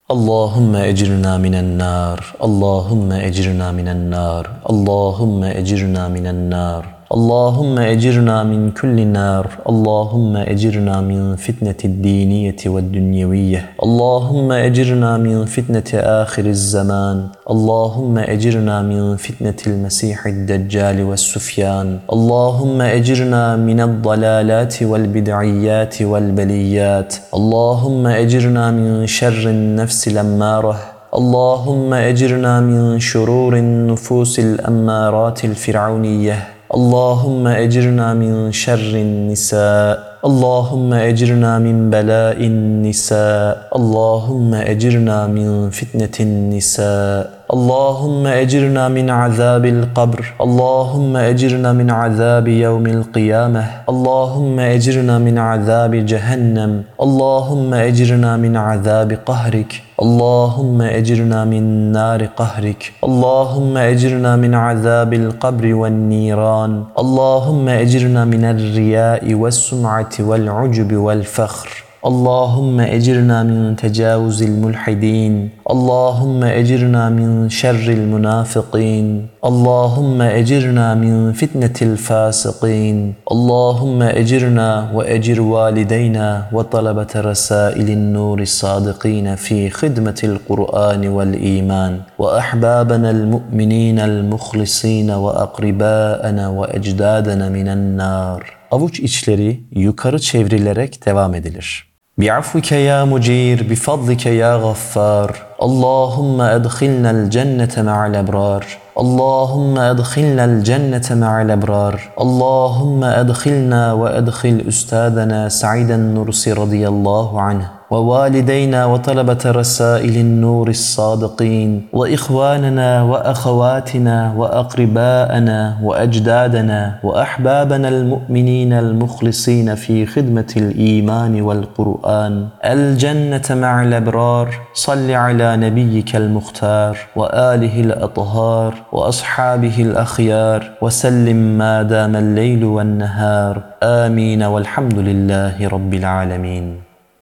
اللهم أجرنا من النار، اللهم أجرنا من النار، اللهم أجرنا من النار، اللهم أجرنا من كل نار، اللهم أجرنا من فتنة الدينية والدنيوية، اللهم أجرنا من فتنة آخر الزمان، اللهم أجرنا من فتنة المسيح الدجال والسفيان، اللهم أجرنا من الضلالات والبدعيات والبليات، اللهم أجرنا من شر النفس الأمارة، اللهم أجرنا من شرور النفوس الأمارات الفرعونية، اللهم أجرنا من شر النساء، اللهم أجرنا من بلاء النساء، اللهم أجرنا من فتنة النساء، اللهم أجرنا من عذاب القبر، اللهم أجرنا من عذاب يوم القيامة، اللهم أجرنا من عذاب جهنم، اللهم أجرنا من عذاب قهرك، اللهم أجرنا من نار قهرك، اللهم أجرنا من عذاب القبر والنيران، اللهم أجرنا من الرياء والسمعة والعجب والفخر، اللهم أجرنا من تجاوز الملحدين، اللهم أجرنا من شر المنافقين، اللهم أجرنا من فتنة الفاسقين، اللهم أجرنا وأجر والدينا وطلبة رسائل النور الصادقين في خدمة القرآن والإيمان، وأحبابنا المؤمنين المخلصين وأقرباءنا وأجدادنا من النار. Avuç içleri yukarı çevrilerek devam edilir. بعفوك يا مجير بفضلك يا غفار، اللهم أدخلنا الجنة مع الأبرار، اللهم أدخلنا الجنة مع الأبرار، اللهم أدخلنا وأدخل أستاذنا سعيد النرسي رضي الله عنه ووالدينا وطلبة رسائل النور الصادقين وإخواننا وأخواتنا وأقرباءنا وأجدادنا وأحبابنا المؤمنين المخلصين في خدمة الإيمان والقرآن الجنة مع الأبرار. صل على نبيك المختار وآله الأطهار وأصحابه الأخيار وسلم ما دام الليل والنهار، آمين والحمد لله رب العالمين.